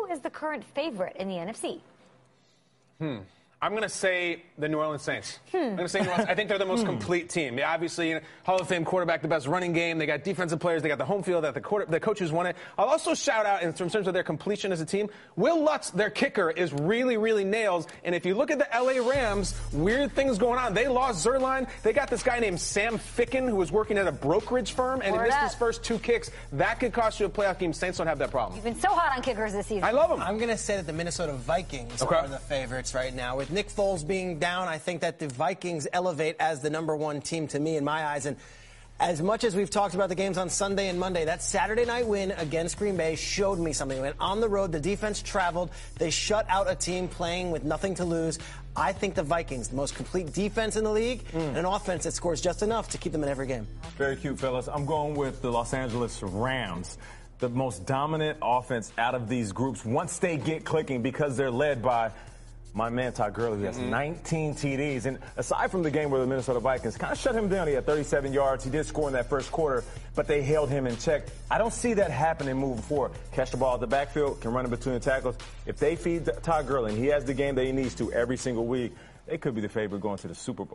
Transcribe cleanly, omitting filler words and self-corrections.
who is the current favorite in the NFC? I'm going to say the New Orleans Saints. I'm going to say New Orleans. I think they're the most complete team. Obviously, Hall of Fame quarterback, the best running game. They got defensive players. They got the home field. The coaches won it. I'll also shout out, in terms of their completion as a team, Will Lutz, their kicker, is really, really nails. And if you look at the L.A. Rams, weird things going on. They lost Zerline. They got this guy named Sam Ficken, who was working at a brokerage firm, and he missed his first 2 kicks. That could cost you a playoff game. Saints don't have that problem. You've been so hot on kickers this season. I love them. I'm going to say that the Minnesota Vikings are the favorites right now. With Nick Foles being down, I think that the Vikings elevate as the #1 team to me in my eyes. And as much as we've talked about the games on Sunday and Monday, that Saturday night win against Green Bay showed me something. They went on the road, the defense traveled, they shut out a team playing with nothing to lose. I think the Vikings, the most complete defense in the league, and an offense that scores just enough to keep them in every game. Very cute, fellas. I'm going with the Los Angeles Rams. The most dominant offense out of these groups once they get clicking, because they're led by my man Todd Gurley, who has 19 TDs. And aside from the game where the Minnesota Vikings kind of shut him down, he had 37 yards. He did score in that first quarter, but they held him in check. I don't see that happening moving forward. Catch the ball at the backfield, can run in between the tackles. If they feed Todd Gurley, and he has the game that he needs to every single week, they could be the favorite going to the Super Bowl.